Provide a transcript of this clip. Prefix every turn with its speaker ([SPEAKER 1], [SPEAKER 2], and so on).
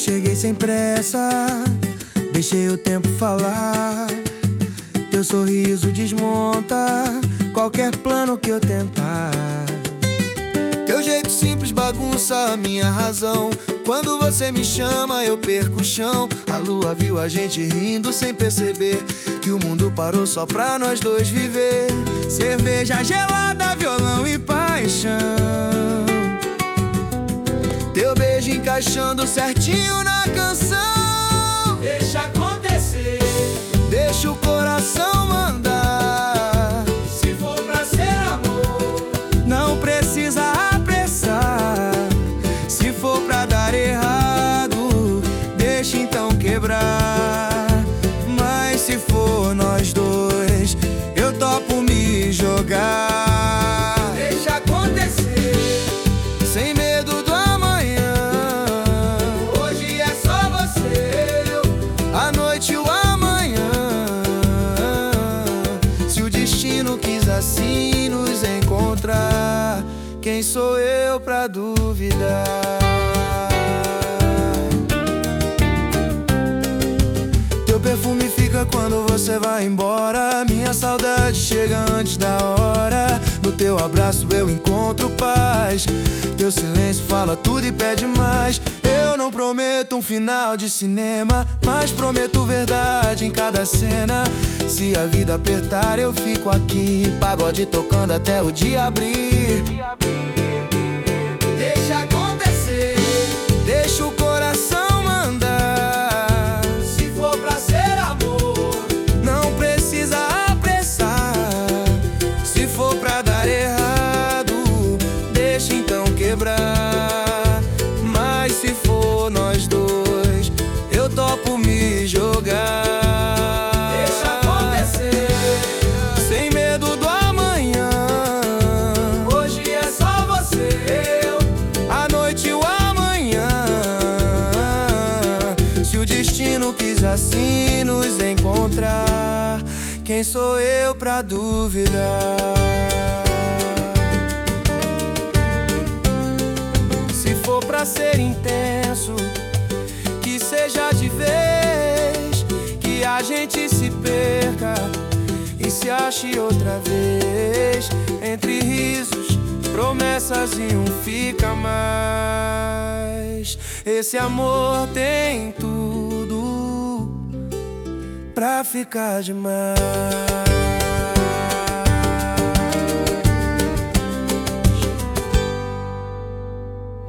[SPEAKER 1] cheguei sem pressa, deixei o tempo falar. Teu sorriso desmonta qualquer plano que eu tentar. Teu jeito simples bagunça a minha razão. Quando você me chama eu perco o chão. A lua viu a gente rindo sem perceber que o mundo parou só pra nós dois viver. Cerveja gelada, violão e paixão. Teu beijo encaixando certinho na canção.
[SPEAKER 2] Deixa acontecer,
[SPEAKER 1] deixa o coração mandar.
[SPEAKER 2] se for pra ser amor,
[SPEAKER 1] Não precisa apressar. Se for pra dar errado, deixa então quebrar. Mas se for nós dois, eu topo me jogar.
[SPEAKER 2] deixa acontecer.
[SPEAKER 1] Sem medo do amanhã.
[SPEAKER 2] Hoje é só você, eu.
[SPEAKER 1] A noite e o amanhã. Se o destino quis assim nos encontrar, quem sou eu pra duvidar? Teu perfume fica quando você vai embora. Minha saudade chega antes da hora. No teu abraço eu encontro paz. Teu silêncio fala tudo e pede mais. Eu não prometo um final de cinema, mas prometo verdade em cada cena. Se a vida apertar eu fico aqui, pagode tocando até o dia abrir.
[SPEAKER 2] Deixa acontecer,
[SPEAKER 1] Deixa o coração mandar.
[SPEAKER 2] se for pra ser amor,
[SPEAKER 1] Não precisa apressar. Se for pra dar errado, deixa então quebrar. Mas se for nós dois, eu topo me jogar.
[SPEAKER 2] deixa acontecer.
[SPEAKER 1] Sem medo do amanhã.
[SPEAKER 2] Hoje é só você, eu.
[SPEAKER 1] A noite e o amanhã. Se o destino quis assim nos encontrar, quem sou eu pra duvidar? Se for pra ser intenso, que seja de vez, que a gente se perca e se ache outra vez. Entre risos, promessas e um fica mais. Esse amor tem tudo pra ficar demais.